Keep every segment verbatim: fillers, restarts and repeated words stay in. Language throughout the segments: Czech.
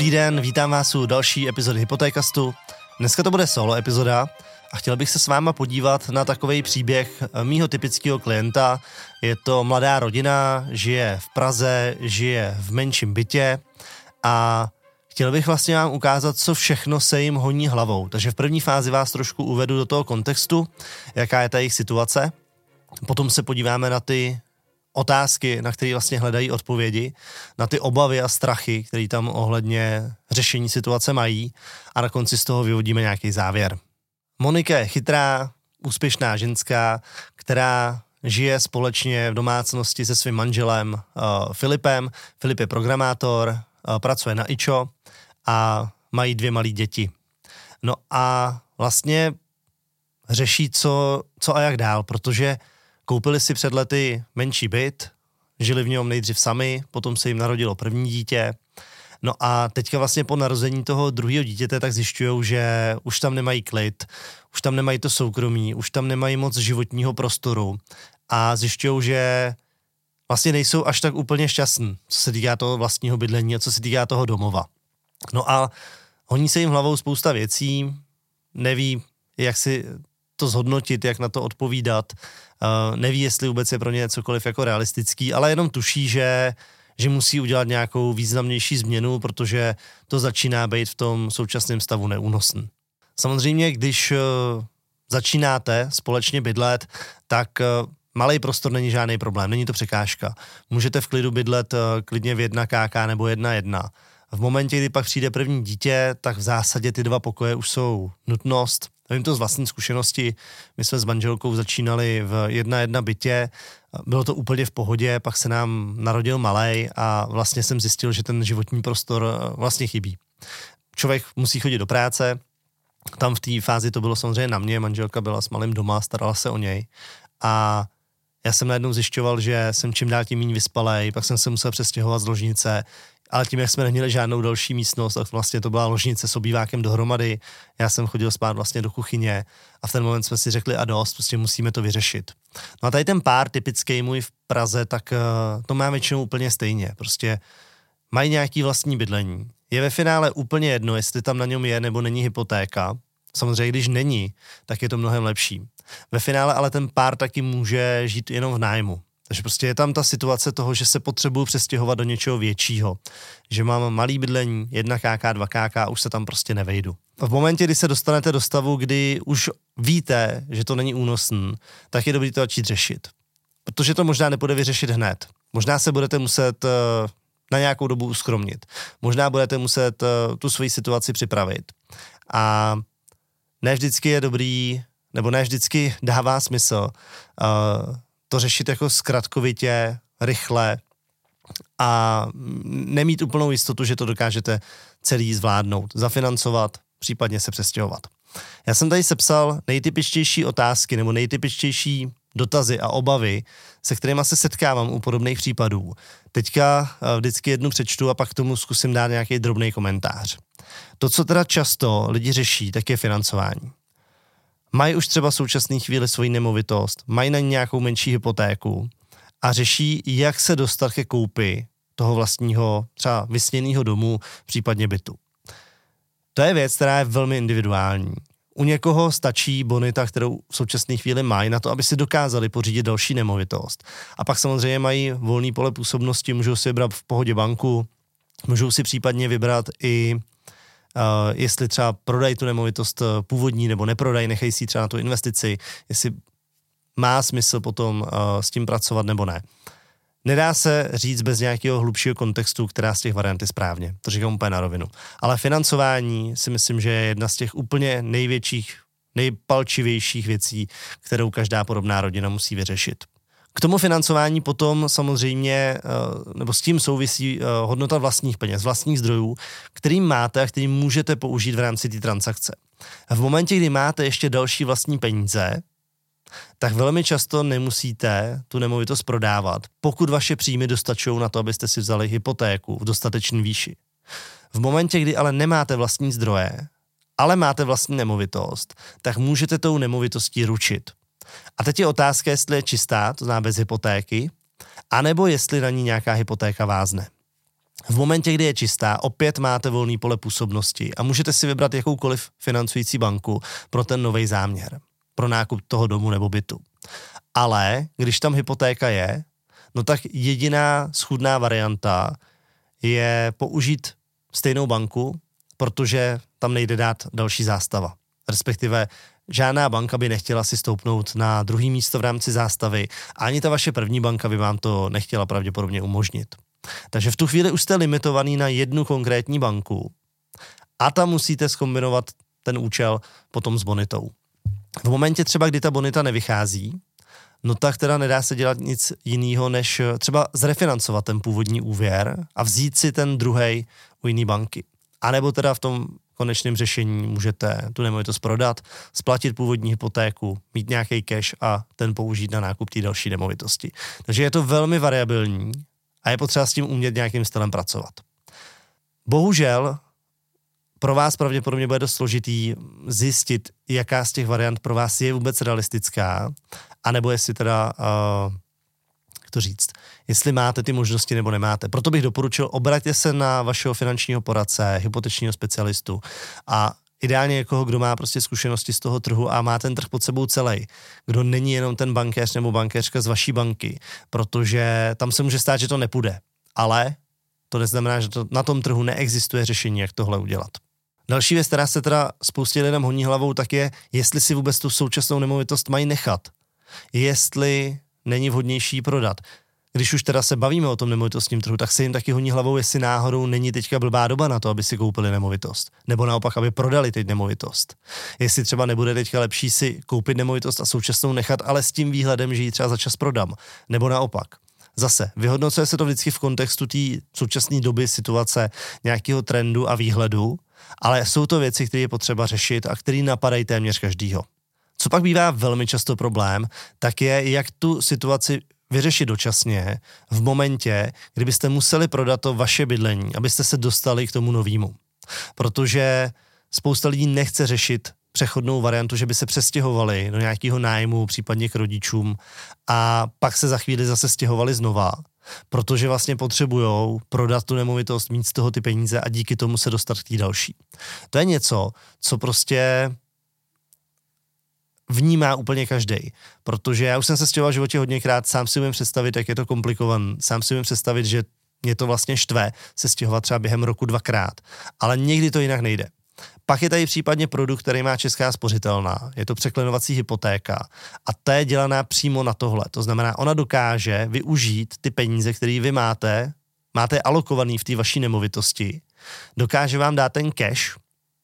Dobrý den, vítám vás u další epizody Hypotékastu. Dneska to bude solo epizoda a chtěl bych se s váma podívat na takovej příběh mýho typického klienta. Je to mladá rodina, žije v Praze, žije v menším bytě a chtěl bych vlastně vám ukázat, co všechno se jim honí hlavou. Takže v první fázi vás trošku uvedu do toho kontextu, jaká je ta jejich situace. Potom se podíváme na ty otázky, na které vlastně hledají odpovědi, na ty obavy a strachy, které tam ohledně řešení situace mají a na konci z toho vyvodíme nějaký závěr. Monika je chytrá, úspěšná ženská, která žije společně v domácnosti se svým manželem uh, Filipem. Filip je programátor, uh, pracuje na ičo a mají dvě malé děti. No a vlastně řeší, co, co a jak dál, protože koupili si před lety menší byt, žili v něm nejdřív sami, potom se jim narodilo první dítě. No a teďka vlastně po narození toho druhého dítěte tak zjišťujou, že už tam nemají klid, už tam nemají to soukromí, už tam nemají moc životního prostoru a zjišťují, že vlastně nejsou až tak úplně šťastní, co se týká toho vlastního bydlení a co se týká toho domova. No a honí se jim hlavou spousta věcí, neví, jak si to zhodnotit, jak na to odpovídat, uh, neví, jestli vůbec je pro ně cokoliv jako realistický, ale jenom tuší, že, že musí udělat nějakou významnější změnu, protože to začíná být v tom současném stavu neúnosný. Samozřejmě, když uh, začínáte společně bydlet, tak uh, malej prostor není žádný problém, není to překážka. Můžete v klidu bydlet uh, klidně v jedna ká ká nebo jedna jedna. V momentě, kdy pak přijde první dítě, tak v zásadě ty dva pokoje už jsou nutnost. Vím to z vlastní zkušenosti, my jsme s manželkou začínali v jedna jedna bytě, bylo to úplně v pohodě, pak se nám narodil malej a vlastně jsem zjistil, že ten životní prostor vlastně chybí. Člověk musí chodit do práce, tam v té fázi to bylo samozřejmě na mě, manželka byla s malým doma, starala se o něj a já jsem najednou zjišťoval, že jsem čím dál tím méně vyspalej, pak jsem se musel přestěhovat z ložnice, ale tím, jak jsme neměli žádnou další místnost, tak vlastně to byla ložnice s obývákem dohromady, já jsem chodil spát vlastně do kuchyně a v ten moment jsme si řekli a dost, prostě musíme to vyřešit. No a tady ten pár typický můj v Praze, tak uh, to má většinou úplně stejně, prostě mají nějaký vlastní bydlení. Je ve finále úplně jedno, jestli tam na něm je nebo není hypotéka. Samozřejmě, když není, tak je to mnohem lepší. Ve finále ale ten pár taky může žít jenom v nájmu. Takže prostě je tam ta situace toho, že se potřebuju přestěhovat do něčeho většího. Že mám malý bydlení, jedna ká ká, dva ká ká, už se tam prostě nevejdu. V momentě, kdy se dostanete do stavu, kdy už víte, že to není únosný, tak je dobré to začít řešit. Protože to možná nepůjde vyřešit hned. Možná se budete muset na nějakou dobu uskromnit. Možná budete muset tu svoji situaci připravit. A ne vždycky je dobrý, nebo ne vždycky dává smysl uh, to řešit jako zkratkovitě, rychle a nemít úplnou jistotu, že to dokážete celý zvládnout, zafinancovat, případně se přestěhovat. Já jsem tady sepsal nejtypičtější otázky nebo nejtypičtější dotazy a obavy, se kterými se setkávám u podobných případů. Teďka vždycky jednu přečtu a pak k tomu zkusím dát nějaký drobný komentář. To, co teda často lidi řeší, tak je financování. Mají už třeba v současné chvíli svoji nemovitost, mají na ní nějakou menší hypotéku a řeší, jak se dostat ke koupi toho vlastního třeba vysněného domu, případně bytu. To je věc, která je velmi individuální. U někoho stačí bonita, kterou v současné chvíli mají, na to, aby si dokázali pořídit další nemovitost. A pak samozřejmě mají volný pole působnosti, můžou si vybrat v pohodě banku, můžou si případně vybrat i Uh, jestli třeba prodají tu nemovitost původní nebo neprodají, nechají si třeba na tu investici, jestli má smysl potom uh, s tím pracovat nebo ne. Nedá se říct bez nějakého hlubšího kontextu, která z těch variant je správně. To říkám úplně na rovinu. Ale financování si myslím, že je jedna z těch úplně největších, nejpalčivějších věcí, kterou každá podobná rodina musí vyřešit. K tomu financování potom samozřejmě, nebo s tím souvisí hodnota vlastních peněz, vlastních zdrojů, kterým máte a kterým můžete použít v rámci té transakce. V momentě, kdy máte ještě další vlastní peníze, tak velmi často nemusíte tu nemovitost prodávat, pokud vaše příjmy dostačují na to, abyste si vzali hypotéku v dostatečné výši. V momentě, kdy ale nemáte vlastní zdroje, ale máte vlastní nemovitost, tak můžete tou nemovitostí ručit. A teď je otázka, jestli je čistá, to znamená bez hypotéky, anebo jestli na ní nějaká hypotéka vázne. V momentě, kdy je čistá, opět máte volný pole působnosti a můžete si vybrat jakoukoliv financující banku pro ten nový záměr, pro nákup toho domu nebo bytu. Ale když tam hypotéka je, no tak jediná schůdná varianta je použít stejnou banku, protože tam nejde dát další zástava. Respektive žádná banka by nechtěla si stoupnout na druhý místo v rámci zástavy a ani ta vaše první banka by vám to nechtěla pravděpodobně umožnit. Takže v tu chvíli už jste limitovaný na jednu konkrétní banku a tam musíte zkombinovat ten účel potom s bonitou. V momentě třeba, kdy ta bonita nevychází, no tak teda nedá se dělat nic jiného, než třeba zrefinancovat ten původní úvěr a vzít si ten druhej u jiné banky. A nebo teda v tom konečném řešení můžete tu nemovitost prodat, splatit původní hypotéku, mít nějaký cash a ten použít na nákup té další nemovitosti. Takže je to velmi variabilní a je potřeba s tím umět nějakým stylem pracovat. Bohužel pro vás pravděpodobně bude dost složitý zjistit, jaká z těch variant pro vás je vůbec realistická, anebo jestli teda, uh, jak to říct, jestli máte ty možnosti nebo nemáte. Proto bych doporučil, obraťte se na vašeho finančního poradce, hypotečního specialistu a ideálně někoho, kdo má prostě zkušenosti z toho trhu a má ten trh pod sebou celý, kdo není jenom ten bankéř nebo bankéřka z vaší banky, protože tam se může stát, že to nepůjde, ale to neznamená, že to na tom trhu neexistuje řešení, jak tohle udělat. Další věc, která se teda spoustě lidem honí hlavou, tak je, jestli si vůbec tu současnou nemovitost mají nechat. Jestli není vhodnější prodat. Když už teda se bavíme o tom nemovitostním trhu, tak se jim taky honí hlavou, jestli náhodou není teďka blbá doba na to, aby si koupili nemovitost. Nebo naopak, aby prodali teď nemovitost. Jestli třeba nebude teďka lepší si koupit nemovitost a současnou nechat, ale s tím výhledem, že ji třeba za čas prodám. Nebo naopak. Zase, vyhodnocuje se to vždycky v kontextu té současné doby, situace, nějakého trendu a výhledu, ale jsou to věci, které je potřeba řešit a které napadají téměř každýho. Co pak bývá velmi často problém, tak je, jak tu situaci vyřešit dočasně v momentě, kdybyste museli prodat to vaše bydlení, abyste se dostali k tomu novému. Protože spousta lidí nechce řešit přechodnou variantu, že by se přestěhovali do nějakého nájmu, případně k rodičům a pak se za chvíli zase stěhovali znova, protože vlastně potřebujou prodat tu nemovitost, mít z toho ty peníze a díky tomu se dostat k té další. To je něco, co prostě vnímá úplně každej, protože já už jsem se stěhoval v životě hodněkrát, sám si umím představit, jak je to komplikované, sám si umím představit, že mě to vlastně štve se stěhovat třeba během roku dvakrát, ale někdy to jinak nejde. Pak je tady případně produkt, který má Česká spořitelná, je to překlenovací hypotéka a ta je dělaná přímo na tohle, to znamená, ona dokáže využít ty peníze, které vy máte, máte alokovaný v té vaší nemovitosti, dokáže vám dát ten cash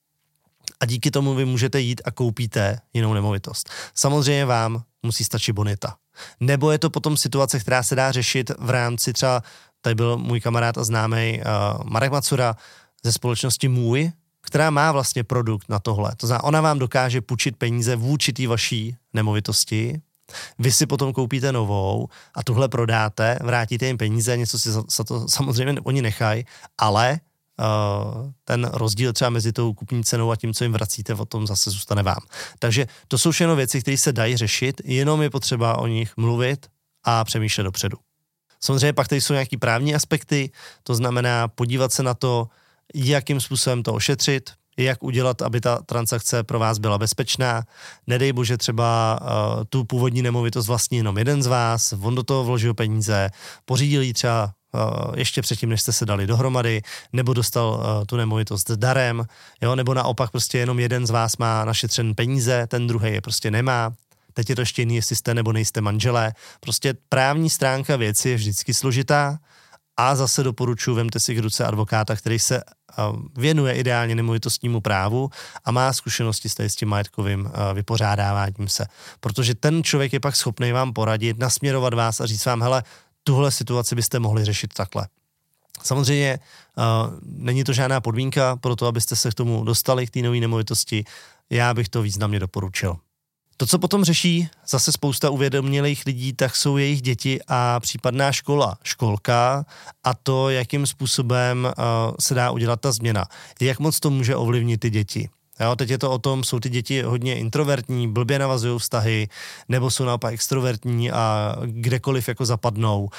a díky tomu vy můžete jít a koupíte jinou nemovitost. Samozřejmě vám musí stačit bonita. Nebo je to potom situace, která se dá řešit v rámci třeba, tady byl můj kamarád a známý uh, Marek Macura ze společnosti Můj, která má vlastně produkt na tohle. To znamená, ona vám dokáže půjčit peníze vůči té vaší nemovitosti, vy si potom koupíte novou a tuhle prodáte, vrátíte jim peníze, něco si za, za to samozřejmě oni nechají, ale uh, ten rozdíl třeba mezi tou kupní cenou a tím, co jim vracíte, o tom zase zůstane vám. Takže to jsou všechno věci, které se dají řešit, jenom je potřeba o nich mluvit a přemýšlet dopředu. Samozřejmě pak tady jsou nějaký právní aspekty, to znamená podívat se na to, jakým způsobem to ošetřit, jak udělat, aby ta transakce pro vás byla bezpečná. Nedej bože třeba uh, tu původní nemovitost vlastní jenom jeden z vás, on do toho vložil peníze, pořídil ji třeba uh, ještě předtím, než jste se dali dohromady, nebo dostal uh, tu nemovitost darem, jo, nebo naopak prostě jenom jeden z vás má našetřen peníze, ten druhý je prostě nemá. Teď je to ještě jiný, jestli jste nebo nejste manželé. Prostě právní stránka věci je vždycky složitá. A zase doporučuji, vemte si k ruce advokáta, který se uh, věnuje ideálně nemovitostnímu právu a má zkušenosti s tím majetkovým uh, vypořádáváním se. Protože ten člověk je pak schopný vám poradit, nasměrovat vás a říct vám, hele, tuhle situaci byste mohli řešit takhle. Samozřejmě uh, není to žádná podmínka pro to, abyste se k tomu dostali, k té nové nemovitosti. Já bych to významně doporučil. To, co potom řeší zase spousta uvědomělých lidí, tak jsou jejich děti a případná škola, školka a to, jakým způsobem uh, se dá udělat ta změna. Jak moc to může ovlivnit ty děti. Jo, teď je to o tom, jsou ty děti hodně introvertní, blbě navazují vztahy, nebo jsou naopak extrovertní a kdekoliv jako zapadnou.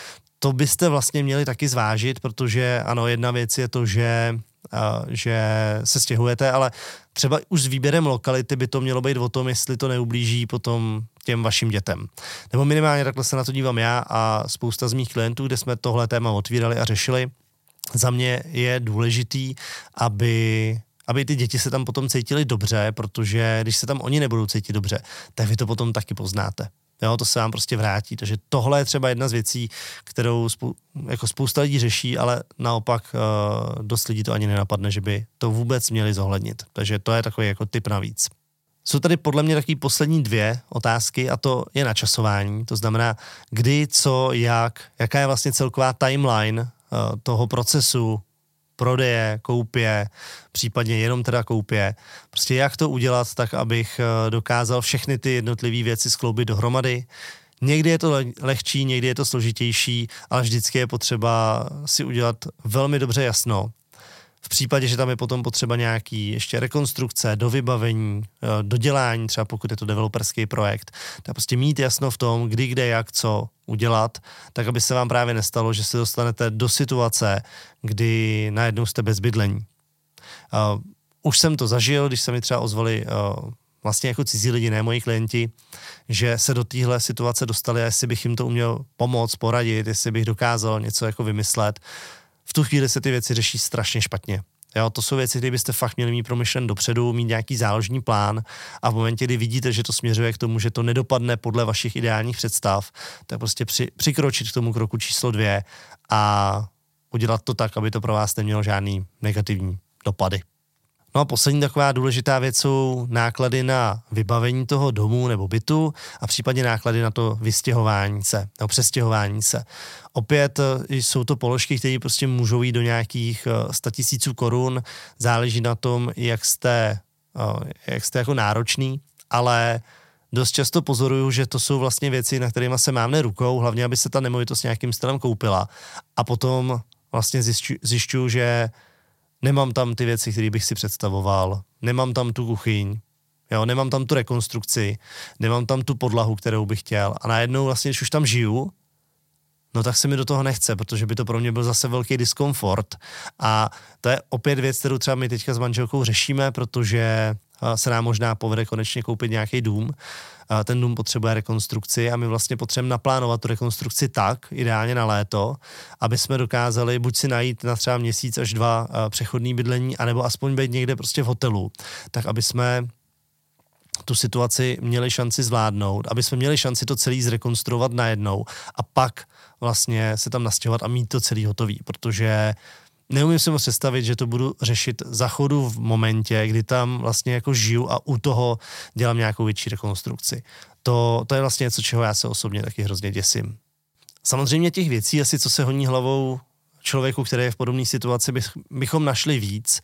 to byste vlastně měli taky zvážit, protože ano, jedna věc je to, že, uh, že se stěhujete, ale třeba už s výběrem lokality by to mělo být o tom, jestli to neublíží potom těm vašim dětem. Nebo minimálně takhle se na to dívám já a spousta z mých klientů, kde jsme tohle téma otvírali a řešili. Za mě je důležitý, aby, aby ty děti se tam potom cítily dobře, protože když se tam oni nebudou cítit dobře, tak vy to potom taky poznáte. Jo, to se vám prostě vrátí. Takže tohle je třeba jedna z věcí, kterou spou- jako spousta lidí řeší, ale naopak uh, dost lidí to ani nenapadne, že by to vůbec měli zohlednit. Takže to je takový jako tip navíc. Jsou tady podle mě taky poslední dvě otázky a to je načasování. To znamená, kdy, co, jak, jaká je vlastně celková timeline uh, toho procesu prodeje, koupě, případně jenom teda koupě. Prostě jak to udělat tak, abych dokázal všechny ty jednotlivé věci skloubit dohromady. Někdy je to lehčí, někdy je to složitější, ale vždycky je potřeba si udělat velmi dobře jasno. V případě, že tam je potom potřeba nějaký ještě rekonstrukce, dovybavení, dodělání, třeba pokud je to developerský projekt, tak prostě mít jasno v tom, kdy, kde, jak, co udělat, tak aby se vám právě nestalo, že se dostanete do situace, kdy najednou jste bez bydlení. Uh, už jsem to zažil, když se mi třeba ozvali uh, vlastně jako cizí lidi, ne moji klienti, že se do téhle situace dostali a jestli bych jim to uměl pomoct, poradit, jestli bych dokázal něco jako vymyslet. V tu chvíli se ty věci řeší strašně špatně. Jo, to jsou věci, které byste fakt měli mít promyšlen dopředu, mít nějaký záložní plán a v momentě, kdy vidíte, že to směřuje k tomu, že to nedopadne podle vašich ideálních představ, tak prostě při, přikročit k tomu kroku číslo dvě a udělat to tak, aby to pro vás nemělo žádný negativní dopady. No a poslední taková důležitá věc jsou náklady na vybavení toho domu nebo bytu a případně náklady na to vystěhování se nebo přestěhování se. Opět jsou to položky, které prostě můžou jít do nějakých sta tisíců korun, záleží na tom, jak jste, jak jste jako náročný, ale dost často pozoruju, že to jsou vlastně věci, na kterými se mávne rukou, hlavně aby se ta nemovitost nějakým stylem koupila a potom vlastně zjišťuju, zjišťuju, že nemám tam ty věci, které bych si představoval, nemám tam tu kuchyň, jo, nemám tam tu rekonstrukci, nemám tam tu podlahu, kterou bych chtěl a najednou vlastně, když už tam žiju, no tak se mi do toho nechce, protože by to pro mě byl zase velký diskomfort a to je opět věc, kterou třeba my teďka s manželkou řešíme, protože se nám možná povede konečně koupit nějaký dům. Ten dům potřebuje rekonstrukci a my vlastně potřebujeme naplánovat tu rekonstrukci tak, ideálně na léto, aby jsme dokázali buď si najít na třeba měsíc až dva přechodný bydlení, anebo aspoň být někde prostě v hotelu, tak aby jsme tu situaci měli šanci zvládnout, aby jsme měli šanci to celý zrekonstruovat najednou a pak vlastně se tam nastěhovat a mít to celý hotový, protože neumím si moc představit, že to budu řešit za chodu v momentě, kdy tam vlastně jako žiju a u toho dělám nějakou větší rekonstrukci. To, to je vlastně něco, čeho já se osobně taky hrozně děsím. Samozřejmě těch věcí asi, co se honí hlavou člověku, který je v podobné situaci, bych, bychom našli víc.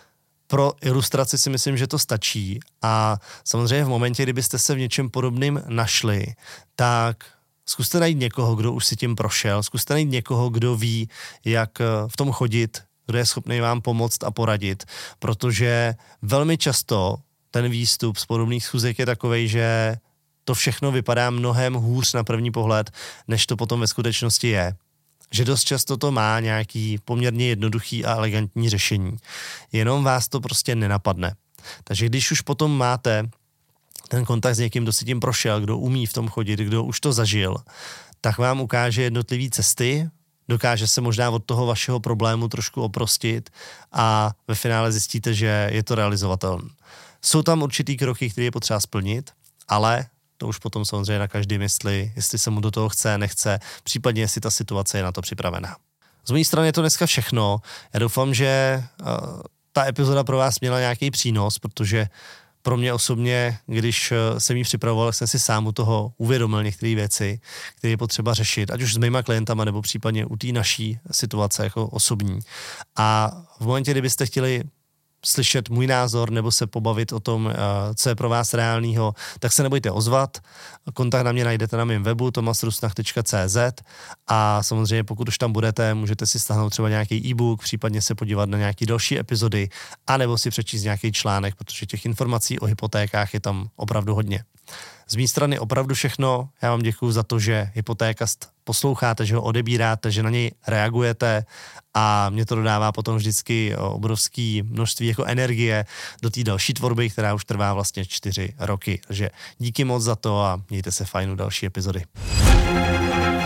Pro ilustraci si myslím, že to stačí a samozřejmě v momentě, kdybyste se v něčem podobným našli, tak zkuste najít někoho, kdo už si tím prošel, zkuste najít někoho, kdo ví, jak v tom chodit, kdo je schopný vám pomoct a poradit, protože velmi často ten výstup z podobných schůzek je takovej, že to všechno vypadá mnohem hůř na první pohled, než to potom ve skutečnosti je. Že dost často to má nějaký poměrně jednoduchý a elegantní řešení. Jenom vás to prostě nenapadne. Takže když už potom máte ten kontakt s někým, kdo si tím prošel, kdo umí v tom chodit, kdo už to zažil, tak vám ukáže jednotlivé cesty, dokáže se možná od toho vašeho problému trošku oprostit a ve finále zjistíte, že je to realizovatelné. Jsou tam určitý kroky, které je potřeba splnit, ale to už potom samozřejmě na každý mysli, jestli se mu do toho chce, nechce, případně jestli ta situace je na to připravená. Z mé strany je to dneska všechno. Já doufám, že uh, ta epizoda pro vás měla nějaký přínos, protože pro mě osobně, když jsem ji připravoval, jsem si sám u toho uvědomil některé věci, které je potřeba řešit, ať už s mýma klientama, nebo případně u té naší situace jako osobní. A v momentě, kdybyste chtěli slyšet můj názor nebo se pobavit o tom, co je pro vás reálného, tak se nebojte ozvat. Kontakt na mě najdete na mém webu tomas rusnach tečka cé zet a samozřejmě pokud už tam budete, můžete si stáhnout třeba nějaký e-book, případně se podívat na nějaké další epizody, anebo si přečíst nějaký článek, protože těch informací o hypotékách je tam opravdu hodně. Z mé strany opravdu všechno. Já vám děkuju za to, že Hypotékast posloucháte, že ho odebíráte, že na něj reagujete a mě to dodává potom vždycky obrovské množství jako energie do té další tvorby, která už trvá vlastně čtyři roky. Takže díky moc za to a mějte se fajn u další epizody.